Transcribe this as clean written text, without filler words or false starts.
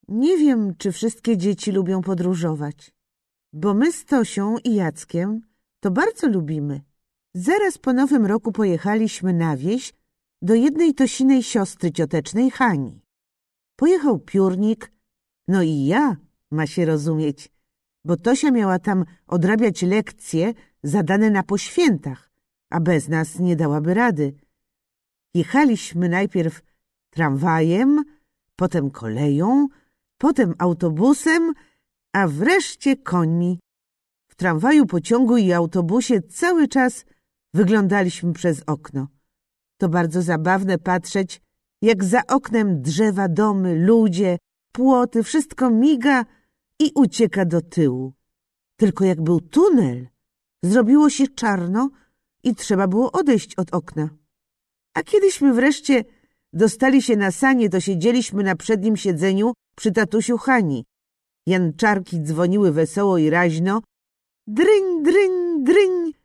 Nie wiem, czy wszystkie dzieci lubią podróżować, bo my z Tosią i Jackiem to bardzo lubimy. Zaraz po Nowym Roku pojechaliśmy na wieś do jednej Tosinej siostry ciotecznej Hani. Pojechał piórnik, no i ja, ma się rozumieć, bo Tosia miała tam odrabiać lekcje zadane na poświętach, a bez nas nie dałaby rady. Jechaliśmy najpierw tramwajem, potem koleją, potem autobusem, a wreszcie końmi. W tramwaju, pociągu i autobusie cały czas wyglądaliśmy przez okno. To bardzo zabawne patrzeć, jak za oknem drzewa, domy, ludzie, płoty, wszystko miga i ucieka do tyłu. Tylko jak był tunel, zrobiło się czarno i trzeba było odejść od okna. A kiedyśmy wreszcie dostali się na sanie, to siedzieliśmy na przednim siedzeniu przy tatusiu Hani. Janczarki dzwoniły wesoło i raźno. Dryń, dryń, dryń.